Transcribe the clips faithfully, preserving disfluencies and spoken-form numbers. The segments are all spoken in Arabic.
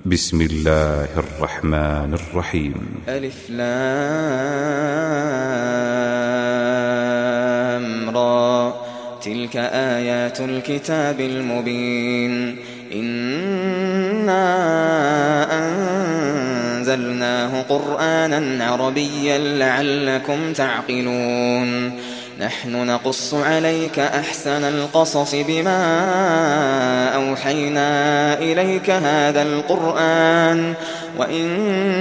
بسم الله الرحمن الرحيم. ألف لام را، تلك آيات الكتاب المبين. إنا أنزلناه قرآنا عربيا لعلكم تعقلون. نحن نقص عليك أحسن القصص بما أوحينا إليك هذا القرآن وإن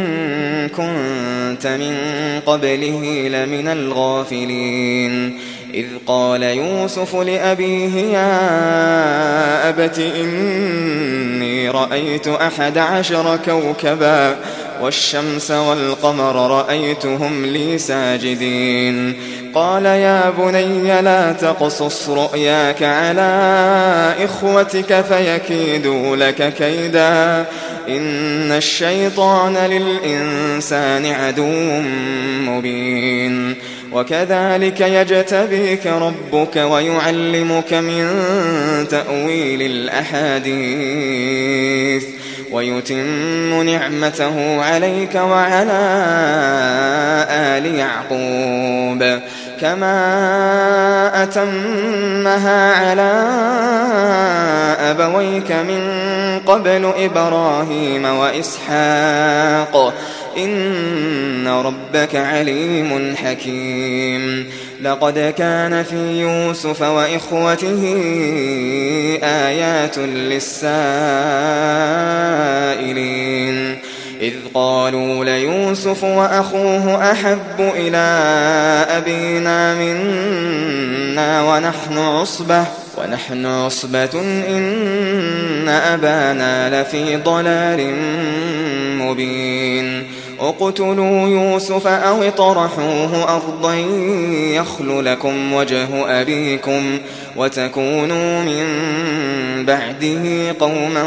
كنت من قبله لمن الغافلين. إذ قال يوسف لأبيه يا أبت إني رأيت أحد عشر كوكبا والشمس والقمر رأيتهم لي ساجدين. قال يا بني لا تقصص رؤياك على إخوتك فيكيدوا لك كيدا إن الشيطان للإنسان عدو مبين. وكذلك يجتبيك ربك ويعلمك من تأويل الأحاديث ويتم نعمته عليك وعلى آل يعقوب كما أتمها على أبويك من قبل إبراهيم وإسحاق إن ربك عليم حكيم. لقد كان في يوسف وإخوته آيات للسائلين إذ قالوا ليوسف وأخوه أحب إلى أبينا منا ونحن عصبة ونحن عصبة إن أبانا لفي ضلال مبين. اقتلوا يوسف أو اطرحوه أرضا يخل لكم وجه أبيكم وتكونوا من بعده قوما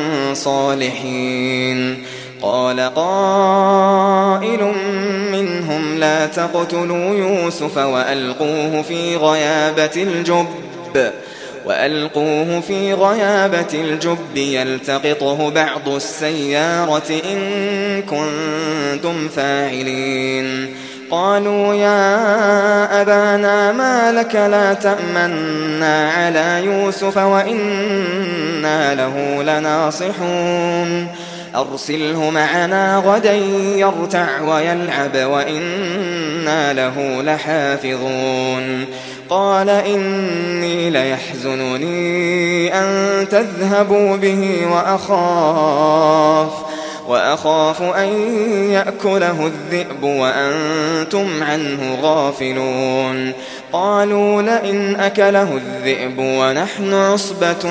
صالحين. قال قائل منهم لا تقتلوا يوسف وألقوه في غيابة الجب وألقوه في غيابة الجب يلتقطه بعض السيارة إن كنتم فاعلين. قالوا يا أبانا ما لك لا تأمنا على يوسف وإنا له لناصحون أرسله معنا غدا يرتع ويلعب وإنا له لحافظون. قال إني ليحزنني أن تذهبوا به وأخاف وأخاف أن يأكله الذئب وأنتم عنه غافلون. قالوا لئن أكله الذئب ونحن عصبة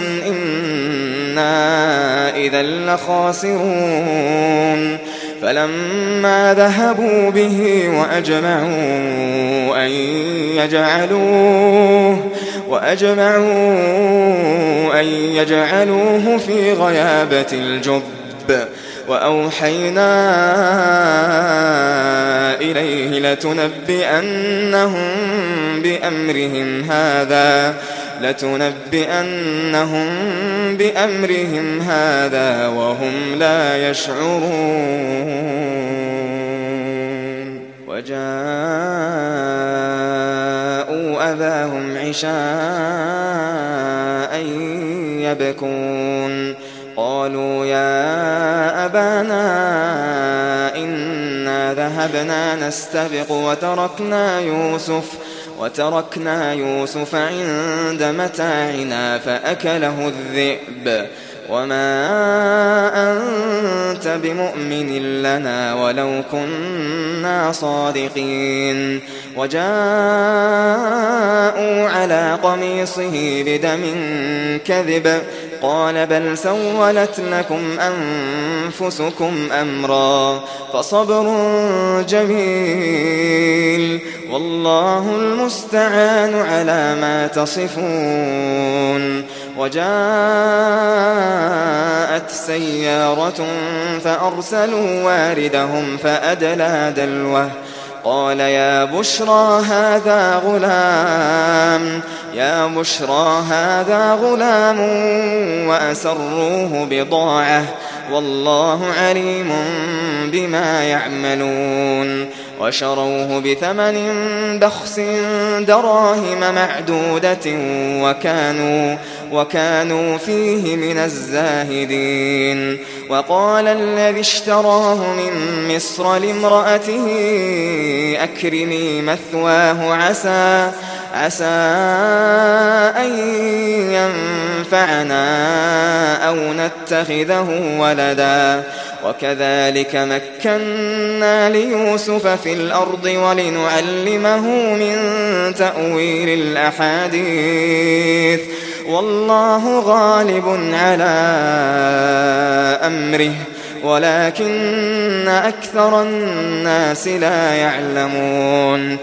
إنا إذا لخاسرون. فلما ذهبوا به وأجمعوا أن يجعلوه وأجمعوا أن يجعلوه في غيابة الجب وأوحينا إليه لتنبئنهم بأمرهم هذا لتنبئنهم بأمرهم هذا وهم لا يشعرون. وجاءوا أباهم عشاء يبكون. قالوا يا أبانا إنا ذهبنا نستبق وتركنا يوسف وتركنا يوسف عند متاعنا فأكله الذئب وما أنت بمؤمن لنا ولو كنا صادقين. وجاءوا على قميصه بدم كذب قال بل سولت لكم أنفسكم أمرا فصبر جميل والله المستعان على ما تصفون. وجاءت سيارة فأرسلوا واردهم فأدلى دلوه قال يا بشرى هذا غلام يا بشرى هذا غلام وأسروه بضاعة والله عليم بما يعملون. وشروه بثمن بخس دراهم معدودة وكانوا, وكانوا فيه من الزاهدين. وقال الذي اشتراه من مصر لامرأته أكرمي مثواه عسى, عسى أن ينفعنا أو نتخذه ولدا. وكذلك مكنا ليوسف في الأرض ولنعلمه من تأويل الأحاديث والله غالب على أمره ولكن أكثر الناس لا يعلمون.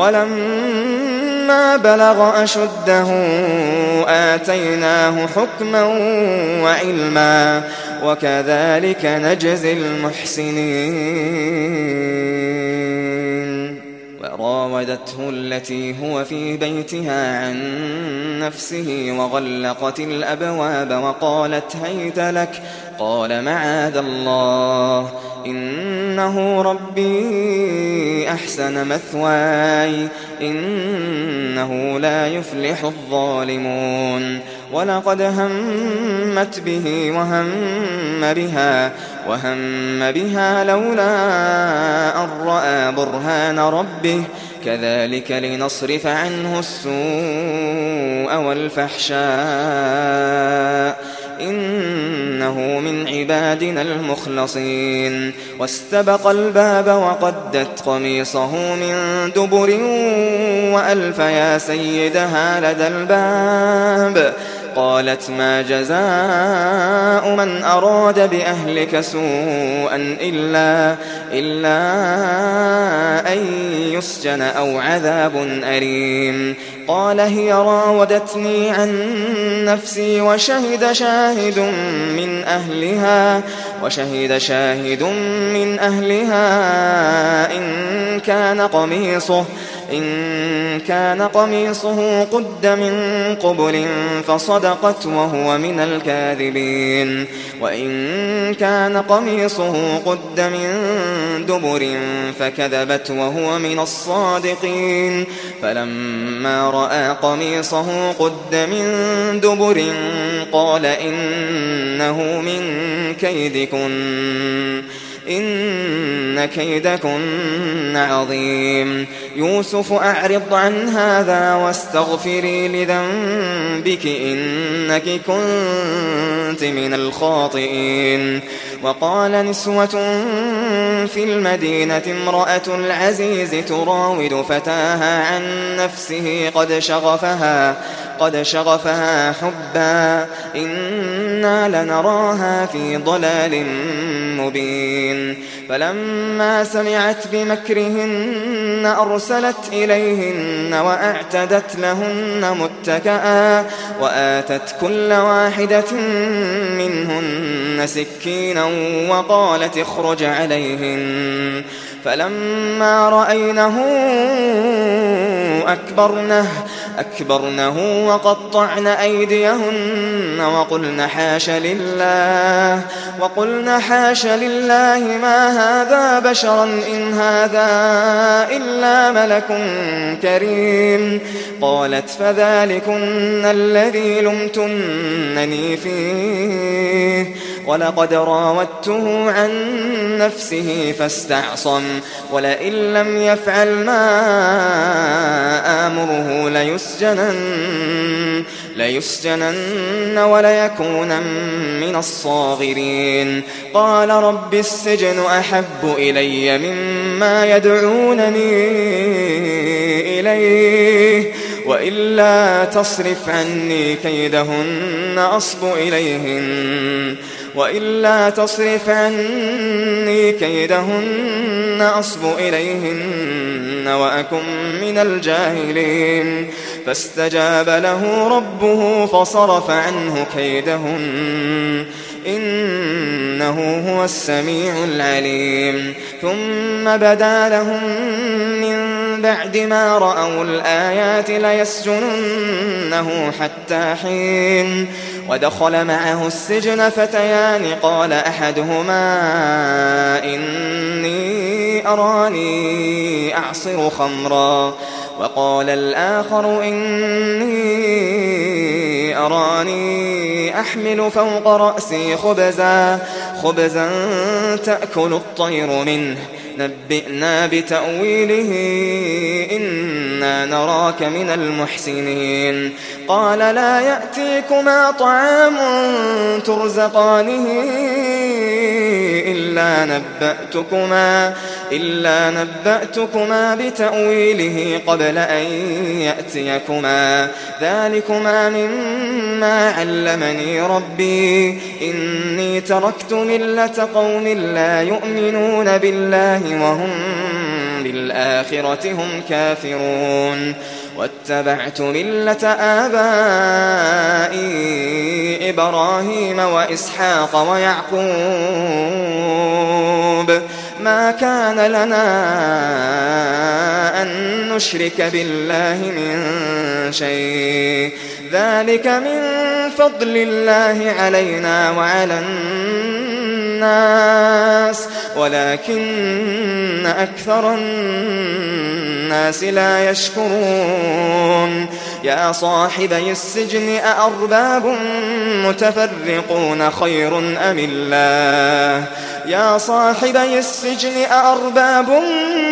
ولما بلغ أشده آتيناه حكما وعلما وكذلك نجزي المحسنين. وراودته التي هو في بيتها عن نفسه وغلقت الأبواب وقالت هيت لك قال معاذ الله إنه ربي أحسن مثواي إنه لا يفلح الظالمون. ولقد همت به وهم بها وهم بها لولا أن رأى برهان ربه كذلك لنصرف عنه السوء والفحشاء إنه من عبادنا المخلصين. واستبق الباب وقدت قميصه من دبر وألف يا سيدها لدى الباب قالت ما جزاء من أراد بأهلك سوءا إلا, إلا أن يسجن أو عذاب أليم. قال هي راودتني عن نفسي وشهد شاهد من أهلها وشهد شاهد من أهلها إن كان قميصه إن كان قميصه قد من قبل فصدقت وهو من الكاذبين وإن كان قميصه قد من دبر فكذبت وهو من الصادقين. فلما رأى قميصه قد من دبر قال إنه من كيدكن إن كيدكن عظيم. يوسف أعرض عن هذا واستغفري لذنبك إنك كنت من الخاطئين. وقال نسوة في المدينة امرأة العزيز تراود فتاها عن نفسه قد شغفها قد شغفها حبا إنا لنراها في ضلال مبين. فلما سمعت بمكرهن أرسلت إليهن وأعتدت لهن متكئا وآتت كل واحدة منهن سكينا وقالت اخرج عليهن. فلما رأينه أكبرنه, أكبرنه وقطعن أيديهن وقلن حاش لله, وقلن حاش لله ما هذا بشرا إن هذا إلا ملك كريم. قالت فذلكن الذي لمتنني فيه ولقد راودته عن نفسه فاستعصم ولئن لم يفعل ما آمره ليسجنن, ليسجنن وليكونن من الصاغرين. قال رب السجن أحب إلي مما يدعونني إليه وإلا تصرف عني كيدهن أصب إليهن وإلا تصرف عني كيدهن أصب إليهن وأكن من الجاهلين. فاستجاب له ربه فصرف عنه كيدهن إنه هو السميع العليم. ثم بدا لهم من بعد ما رأوا الآيات ليسجننه حتى حين ودخل معه السجن فتيان قال أحدهما إني أراني أعصر خمرا وقال الآخر إني أراني أحمل فوق رأسي خبزا خبزا تأكل الطير منه نبئنا بتأويله إنا نراك من المحسنين قال لا يأتيكما طعام ترزقانه إلا نبأتكما إلا نبأتكما بتأويله قبل أن يأتيكما ذلكما مما علمني ربي إني تركت ملة قوم لا يؤمنون بالله وهم بالآخرة هم كافرون واتبعت ملة آبائي إبراهيم وإسحاق ويعقوب ما كان لنا أن نشرك بالله من شيء ذلك من فضل الله علينا وعلى الناس ولكن أكثر الناس لا يشكرون يا صاحبي السجن أأرباب متفرقون خير أم الله يا صاحبي السجن أأرباب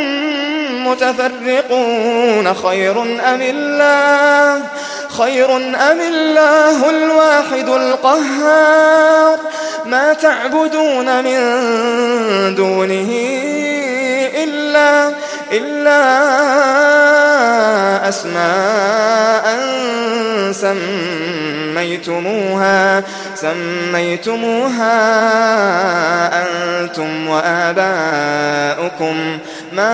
متفرقون خير أم الله خير أم الله الواحد القهار ما تعبدون من دونه إلا إلا أسماء سميتموها سميتموها أنتم وآباؤكم ما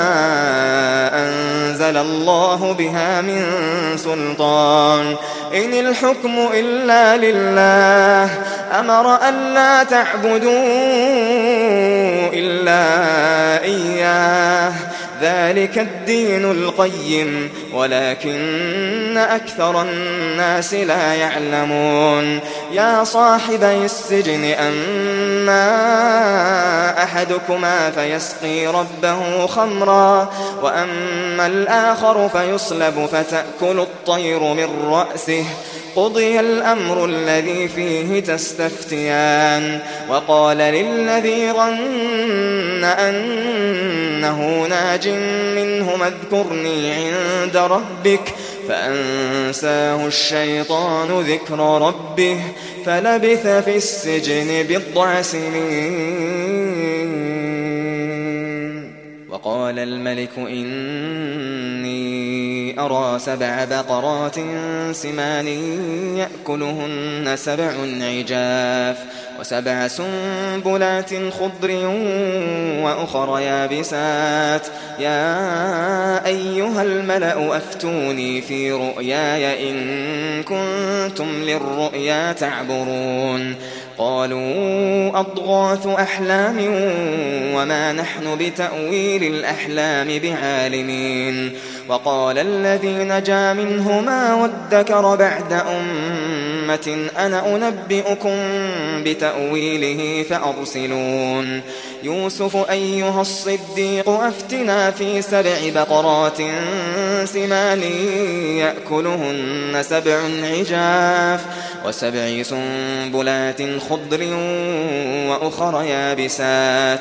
أنزل الله بها من سلطان إن الحكم إلا لله أمر ألا تعبدوا إلا إياه ذلك الدين القيم ولكن أكثر الناس لا يعلمون يا صاحبي السجن أما أحدكما فيسقي ربه خمرا وأما الآخر فيصلب فتأكل الطير من رأسه قضي الأمر الذي فيه تستفتيان وقال للذي ظن أنه ناج منهما اذكرني عند ربك فأنساه الشيطان ذكر ربه فلبث في السجن بضع سنين وقال الملك إني أرى سبع بقرات سمان يأكلهن سبع عجاف وسبع سنبلات خضر وأخر يابسات يا أيها الملأ أفتوني في رؤياي إن كنتم للرؤيا تعبرون قالوا أضغاث أحلام وما نحن بتأويل الأحلام بعالمين وقال الذي نجا منهما وادكر بعد أمة أنا أنبئكم بتأويله فأرسلون يوسف أيها الصديق أفتنا في سبع بقرات سمان يأكلهن سبع عجاف وسبع سنبلات خضر وأخر يابسات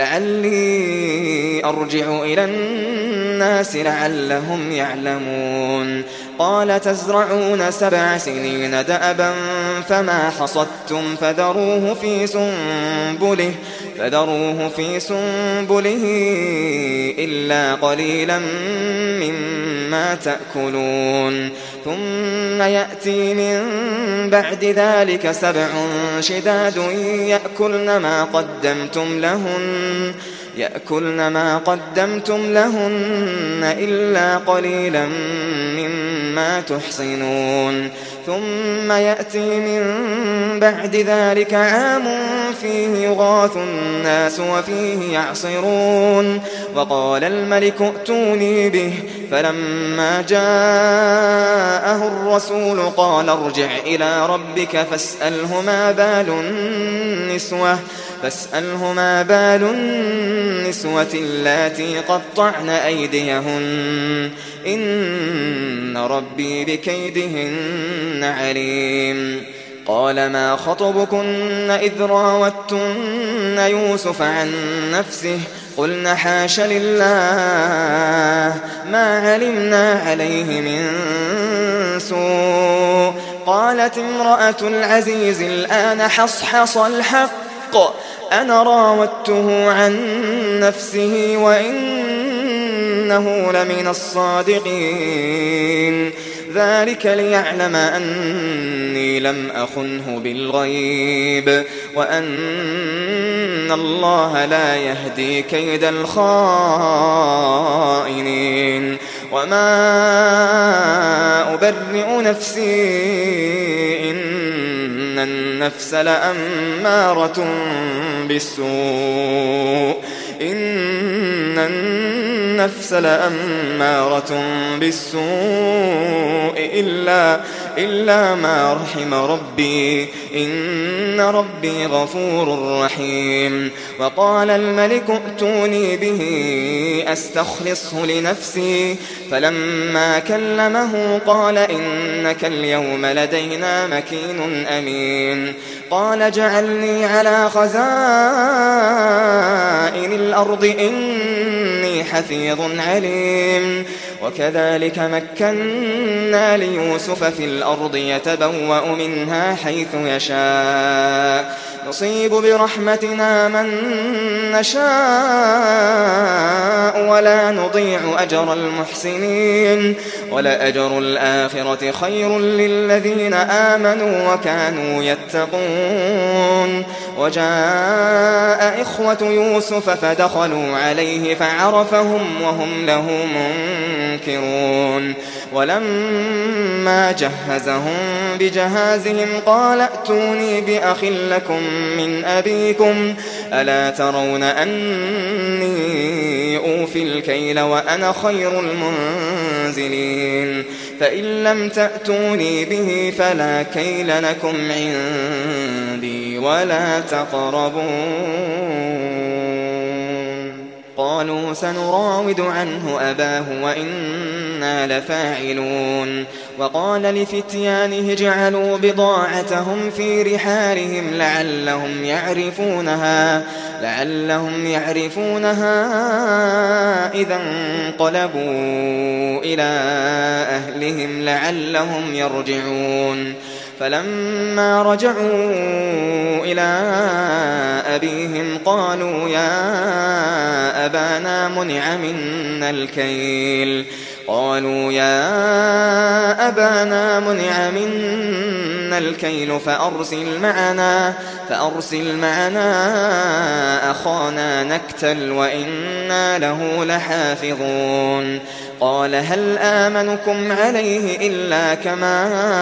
لعلي أرجع إلى الناس لعلهم يعلمون قال تزرعون سبع سنين دأبا فما حصدتم فذروه في سنبله فذروه في سنبله إلا قليلا مما تأكلون ثم يأتي من بعد ذلك سبع شداد يأكلن ما قدمتم لهن يأكلن ما قدمتم لهن إلا قليلا مما تحصنون ثم يأتي من بعد ذلك عام فيه يغاث الناس وفيه يعصرون وقال الملك ائتوني به فلما جاءه الرسول قال ارجع إلى ربك فاسأله ما بال النسوة فاسأله ما بال النسوة اللاتي قطعن أيديهن إن ربي بكيدهن عليم قال ما خطبكن إذ راوتن يوسف عن نفسه قلن حاش لله ما علمنا عليه من سوء قالت امرأة العزيز الآن حصحص الحق أنا راودته عن نفسه وإنه لمن الصادقين ذلك ليعلم أني لم أخنه بالغيب وأن الله لا يهدي كيد الخائنين وما أبرئ نفسي إن النفس لأمارة بالسوء إن النفس لأمارة بالسوء إلا, إلا ما رحم ربي إن ربي غفور رحيم وقال الملك ائتوني به أستخلصه لنفسي فلما كلمه قال إنك اليوم لدينا مكين أمين قال اجعلني على خزائن الأرض إني حفيظ عليم وكذلك مكنا ليوسف في الأرض يتبوأ منها حيث يشاء نصيب برحمتنا من نشاء ولا نضيع أجر المحسنين ولأجر الآخرة خير للذين آمنوا وكانوا يتقون وجاء إخوة يوسف فدخلوا عليه فعرفهم وهم له منكرون ولما جهزهم بجهازهم قال ائتوني بأخ لكم من أبيكم ألا ترون أني أوفي الكيل وأنا خير المنزلين فإن لم تأتوني به فلا كيل لكم عندي ولا تقربون قالوا سنراود عنه أباه وإنا لفاعلون وقال لفتيانه اجعلوا بضاعتهم في رحالهم لعلهم يعرفونها لعلهم يعرفونها إذا انقلبوا إلى أهلهم لعلهم يرجعون فلما رجعوا إلى أبيهم قالوا يا أبانا منع منا الكيل قالوا يا أبانا منع منا الكيل فأرسل معنا فأرسل معنا أخانا نكتل وإنا له لحافظون قال هل آمنكم عليه إلا كما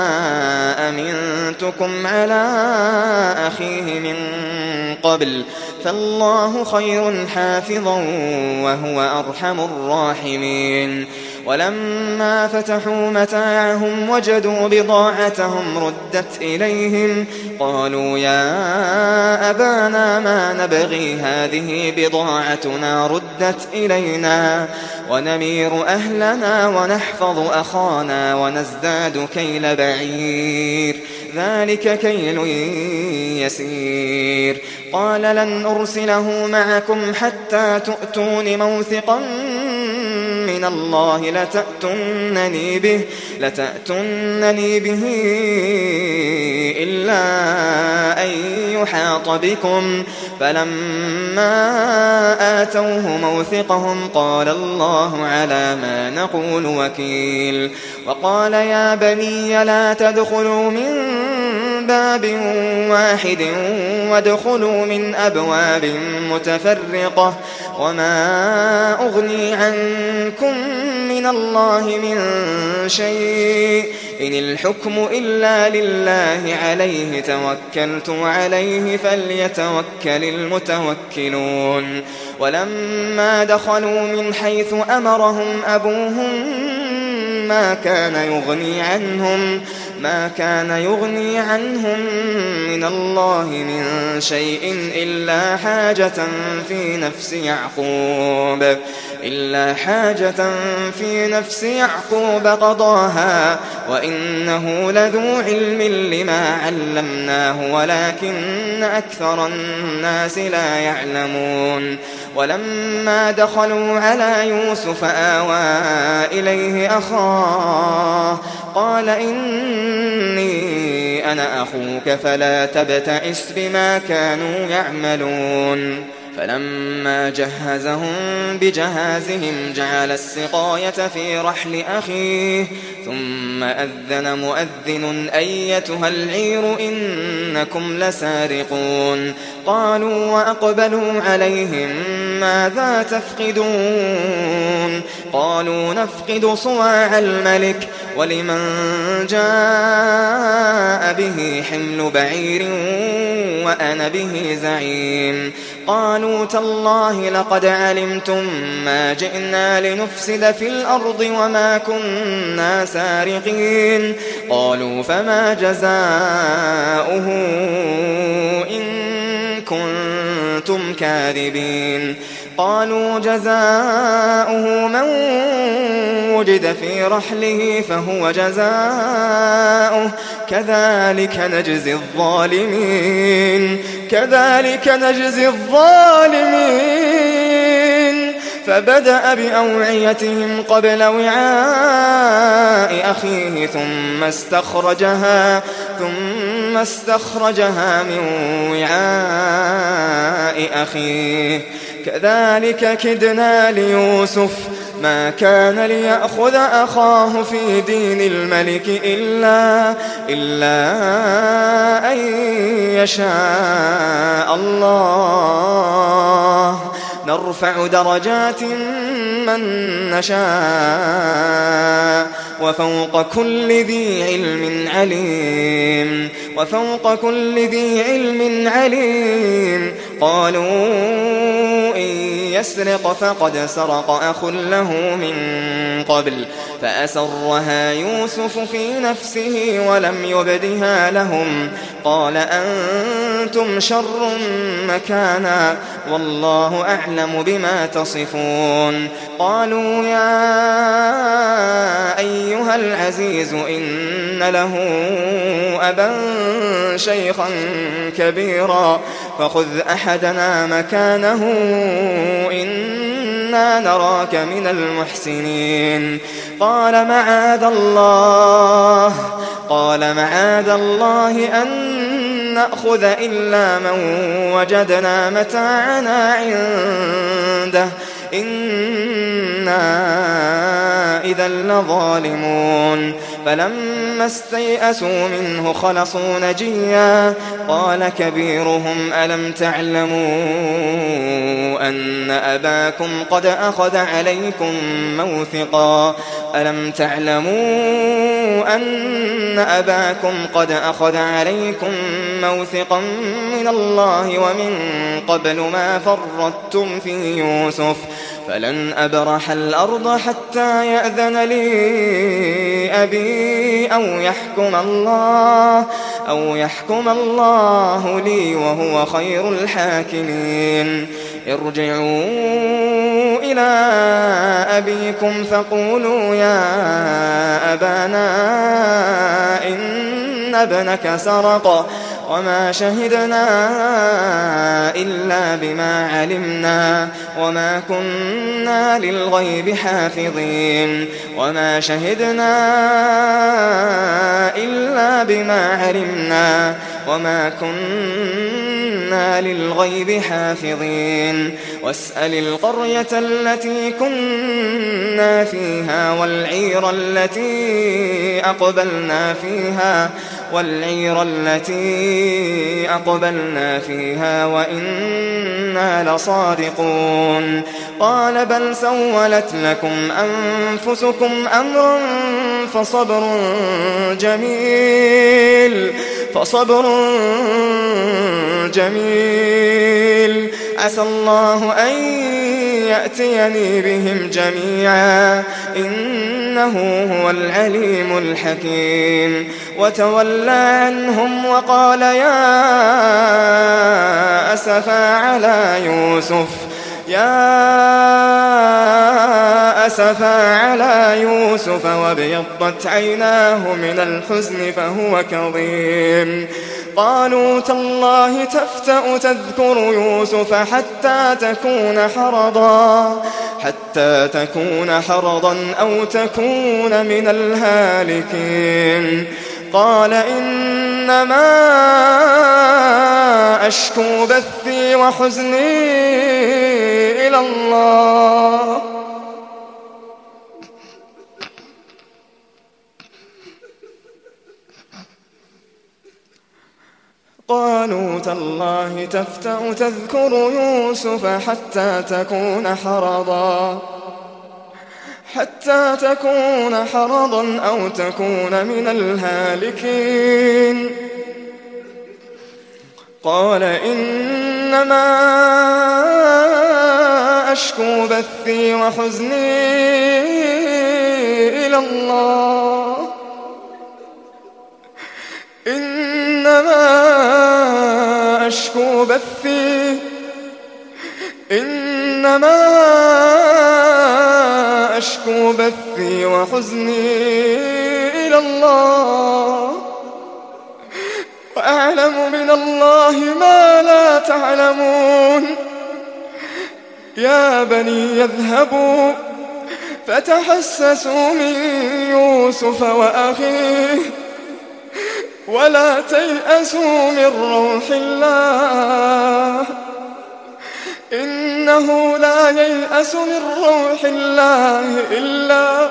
أمنتكم على أخيه من قبل فالله خير حافظا وهو أرحم الراحمين ولما فتحوا متاعهم وجدوا بضاعتهم ردت إليهم قالوا يا أبانا ما نبغي هذه بضاعتنا ردت إلينا ونمير أهلنا ونحفظ أخانا ونزداد كيل بعير ذلك كيل يسير قال لن أرسله معكم حتى تؤتون موثقا من الله لتأتنني به لتأتنني به إلا أن يحاط بكم فلما آتوه موثقهم قال الله على ما نقول وكيل وقال يا بني لا تدخلوا من باب واحد وادخلوا من أبواب متفرقة وما أغني عنكم من الله من شيء إن الحكم إلا لله عليه توكلت وعليه فليتوكل المتوكلون ولما دخلوا من حيث أمرهم أبوهم ما كان يغني عنهم ما كان يغني عنهم من الله من شيء إلا حاجة في نفس يعقوب إلا حاجة في نفس يعقوب قضاها وإنه لذو علم لما علمناه ولكن أكثر الناس لا يعلمون ولما دخلوا على يوسف آوى إليه أخاه قال إني أنا أخوك فلا تبتئس بما كانوا يعملون فلما جهزهم بجهازهم جعل السقاية في رحل أخيه ثم أذن مؤذن أيتها العير إنكم لسارقون قالوا وأقبلوا عليهم ماذا تفقدون قالوا نفقد صواع الملك ولمن جاء به حمل بعير وأنا به زعيم قالوا تالله لقد علمتم ما جئنا لنفسد في الأرض وما كنا سارقين قالوا فما جزاؤه إن كنتم كاذبين قالوا جزاؤه من وجد في رحله فهو جزاؤه كذلك نجزي الظالمين كذلك نجزي الظالمين فبدأ بأوعيتهم قبل وعاء أخيه ثم استخرجها ثم استخرجها من وعاء أخيه كذلك كدنا ليوسف ما كان ليأخذ أخاه في دين الملك إلا, إلا أن يشاء الله نرفع درجات من نشاء وفوق كل ذي علم عليم وفوق كل ذي علم عليم قالوا إن يسرق فقد سرق أخ له من قبل فأسرها يوسف في نفسه ولم يبدها لهم قال أنتم شر مكانا والله أعلم بما تصفون قالوا يا أيها العزيز إن له أبا شيخا كبيرا فخذ أحدنا مكانه إنا نراك من المحسنين قال معاذ الله قال معاذ الله أن نأخذ إلا من وجدنا متاعنا عنده إنا إذا لظالمون فلما استيئسوا منه خلصوا نجيا قال كبيرهم ألم تعلموا أن أباكم قد أخذ عليكم موثقا ألم تعلموا أن أباكم قد أخذ عليكم موثقا من الله ومن قبل ما فرطتم في يوسف فلن أبرح الأرض حتى يأذن لي أبي أو يحكم الله أو يحكم الله لي وهو خير الحاكمين ارجعوا إلى أبيكم فقولوا يا أبانا إن ابنك سرق وما شهدنا إلا بما علمنا وما كنا للغيب حافظين وما شهدنا إلا بما علمنا وما كنا للغيب حافظين واسأل القرية التي كنا فيها والعير التي أقبلنا فيها والعير التي أقبلنا فيها وإنا لصادقون. قال بل سولت لكم أنفسكم أمرا فصبر جميل فصبر جميل عسى الله أن يأتيني بهم جميعا إنه هو العليم الحكيم. وتولى عنهم وقال يا أسفا على يوسف يا أسفا على يوسف وابيضت عيناه من الحزن فهو كظيم. قالوا تالله تفتأ تذكر يوسف حتى تكون حرضا حتى تكون حرضا أو تكون من الهالكين. قال إنما أشكو بثي وحزني إلى الله قالوا تالله تفتأ تذكر يوسف حتى تكون حرضا حتى تكون حرضا أو تكون من الهالكين. قال إنما أشكو بثي وحزني إلى الله إنما أشكو بثي إنما أشكو بثي وحزني إلى الله وأعلم من الله ما لا تعلمون. يا بني يذهبوا فتحسسوا من يوسف وأخيه ولا تيأسوا من روح الله إنه لا ييأس من روح الله إلا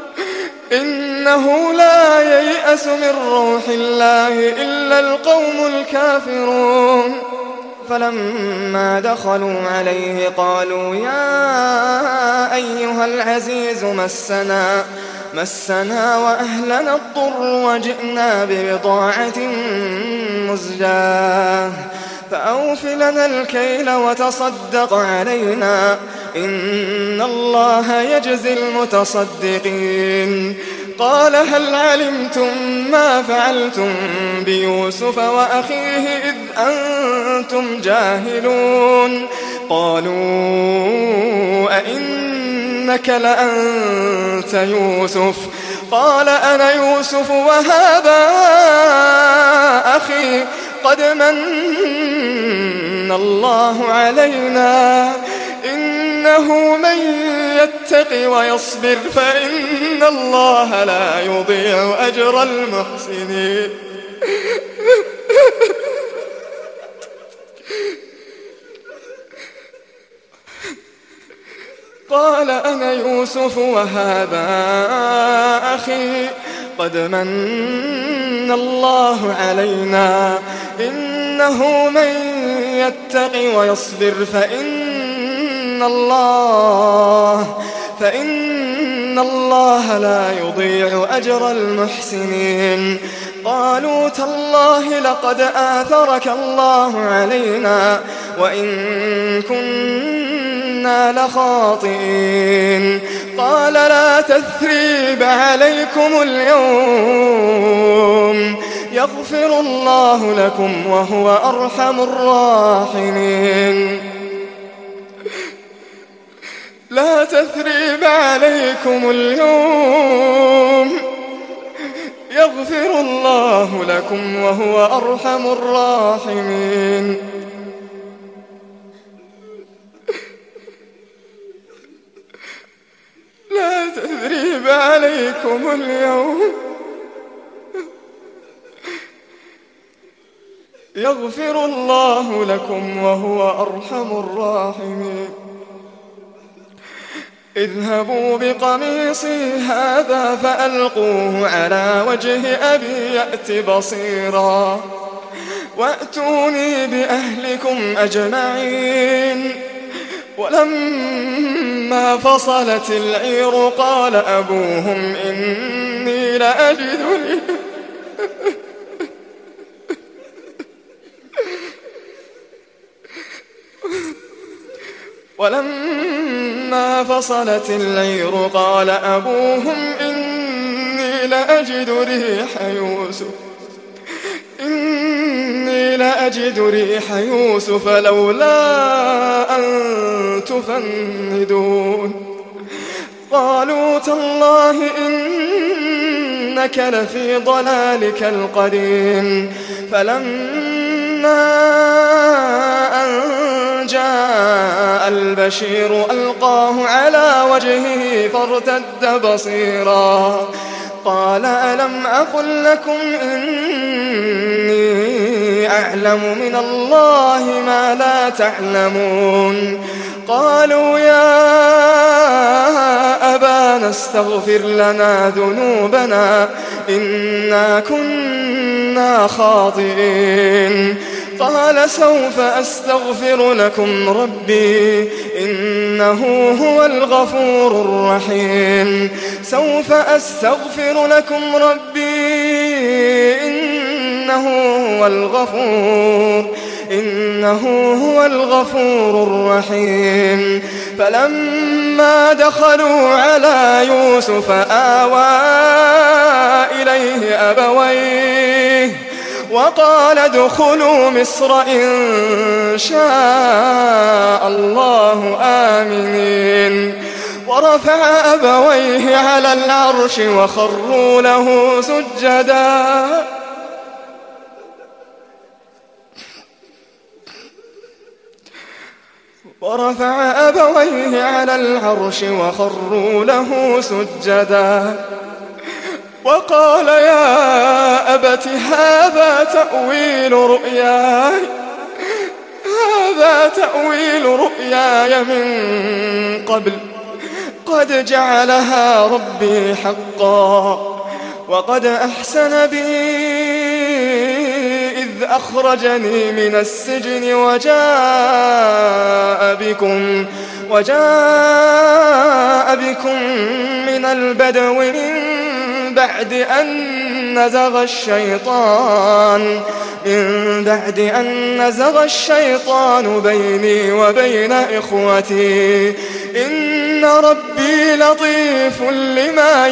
إنه لا ييأس من روح الله إلا القوم الكافرون. فلما دخلوا عليه قالوا يا أيها العزيز مسنا مسنا وأهلنا الضر وجئنا ببضاعة مزجاة فأوف لنا الكيل وتصدق علينا إن الله يجزي المتصدقين. قال هل علمتم ما فعلتم بيوسف وأخيه إذ أنتم جاهلون؟ قالوا أئنك لأنت يوسف؟ قال أنا يوسف وهذا أخي قد من الله علينا إنه من يتق ويصبر فإن الله لا يضيع أجر المحسنين. قال أنا يوسف وهذا أخي قد من الله علينا إنه من يتق ويصبر فإن الله فإن الله لا يضيع أجر المحسنين. قالوا تالله لقد آثرك الله علينا وإن كنا لخاطئين. قال لا تثريب عليكم اليوم يغفر الله لكم وهو أرحم الراحمين. لا تثريب عليكم اليوم يغفر الله لكم وهو أرحم الراحمين. لا تثريب عليكم اليوم يغفر الله لكم وهو أرحم الراحمين. اذهبوا بقميصي هذا فألقوه على وجه أبي يأت بصيرا وأتوني بأهلكم أجمعين. ولما فصلت العير قال أبوهم إني لأجد ولما فصلت العير قال أبوهم إني لأجد ريح يوسف إني لأجد ريح يوسف لولا أن تفندون. قالوا تالله إنك لفي ضلالك القديم. فلما أن جاء البشير ألقاه على وجهه فارتد بصيرا قال ألم أقل لكم إني أعلم من الله ما لا تعلمون. قالوا يا أبانا استغفر لنا ذنوبنا إنا كنا خاطئين. قال سوف أستغفر لكم ربي إنه هو الغفور الرحيم. سوف أستغفر لكم ربي إنه هو الغفور إنه هو الغفور الرحيم. فلما دخلوا على يوسف آوى إليه أبويه وقال ادخلوا مصر إن شاء الله آمنين. ورفع أبويه على العرش وخروا له سجدا ورفع أبويه على العرش وخروا له سجدا وقال يا أبت هذا تأويل رؤياي هذا تأويل رؤياي من قبل قد جعلها ربي حقا وقد أحسن بي إذ أخرجني من السجن وجاء بكم وجاء بكم من البدو من بعد أن نزغ الشيطان من بعد أن نزغ الشيطان بيني وبين إخوتي إن ربي لطيف لما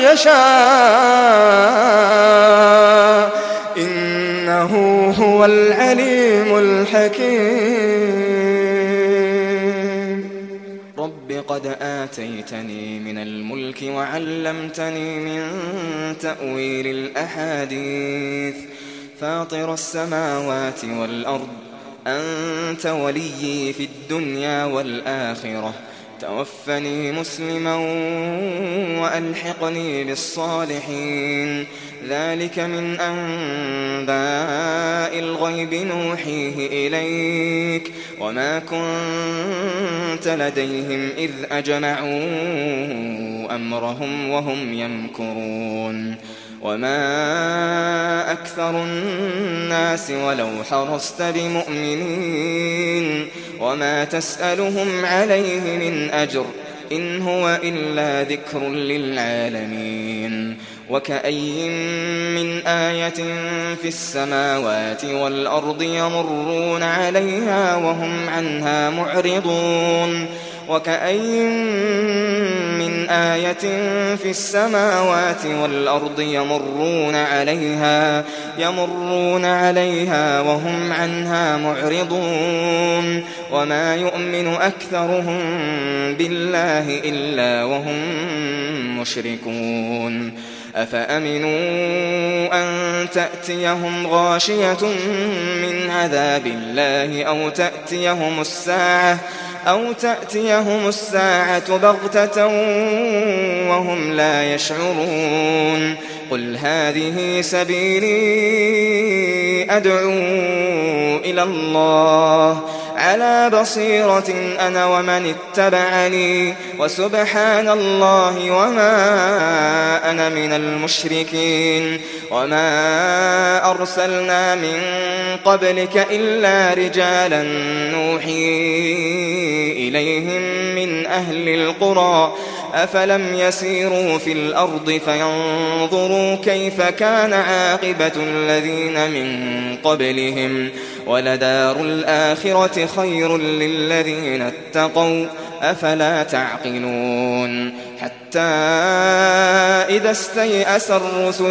يشاء إنه هو العليم الحكيم. رب قد آتيتني من الملك وعلمتني من تأويل الأحاديث فاطر السماوات والأرض أنت وليي في الدنيا والآخرة توفني مسلما وألحقني بالصالحين ذلك من أنباء الغيب نوحيه إليك وما كنت لديهم إذ أجمعوا أمرهم وهم يمكرون وما أكثر الناس ولو حرصت بمؤمنين وما تسألهم عليه من أجر إن هو إلا ذكر للعالمين. وكأي من آية في السماوات والأرض يمرون عليها وهم عنها معرضون وكأي من آية في السماوات والأرض يمرون عليها يمرون عليها وهم عنها معرضون وما يؤمن أكثرهم بالله إلا وهم مشركون. أفأمنوا أن تأتيهم غاشية من عذاب الله أو تأتيهم الساعة أو تأتيهم الساعة بغتة وهم لا يشعرون. قل هذه سبيلي أدعو إلى الله على بصيرة أنا ومن اتبعني وسبحان الله وما أنا من المشركين. وما أرسلنا من قبلك إلا رجالا نوحي إليهم من أهل القرى أفلم يسيروا في الأرض فينظروا كيف كان عاقبة الذين من قبلهم ولدار الآخرة خير للذين اتقوا أفلا تعقلون. حتى إذا استيأس الرسل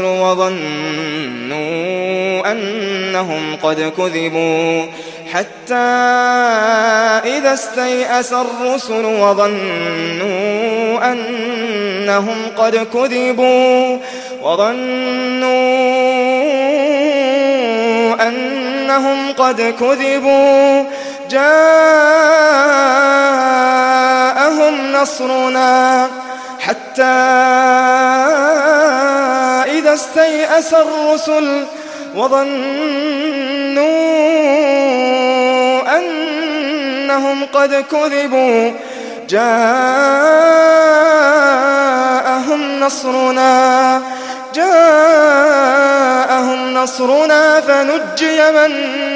وظنوا أنهم قد كذبوا حتى إذا استيأس الرسل وظنوا أنهم قد كذبوا وظنوا أنهم قد كذبوا جاءهم نصرنا حتى إذا استيأس الرسل وظنوا أنهم قد كذبوا جاءهم نصرنا جاءهم نصرنا فنجي من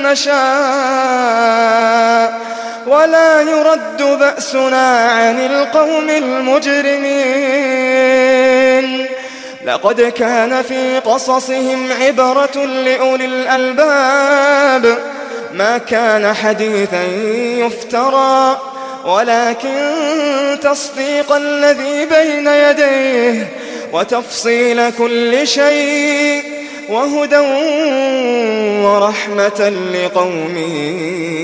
نشاء ولا يرد بأسنا عن القوم المجرمين. لقد كان في قصصهم عبرة لأولي الألباب ما كان حديثا يفترى ولكن تصديق الذي بين يديه وتفصيل كل شيء وهدى ورحمة لقوم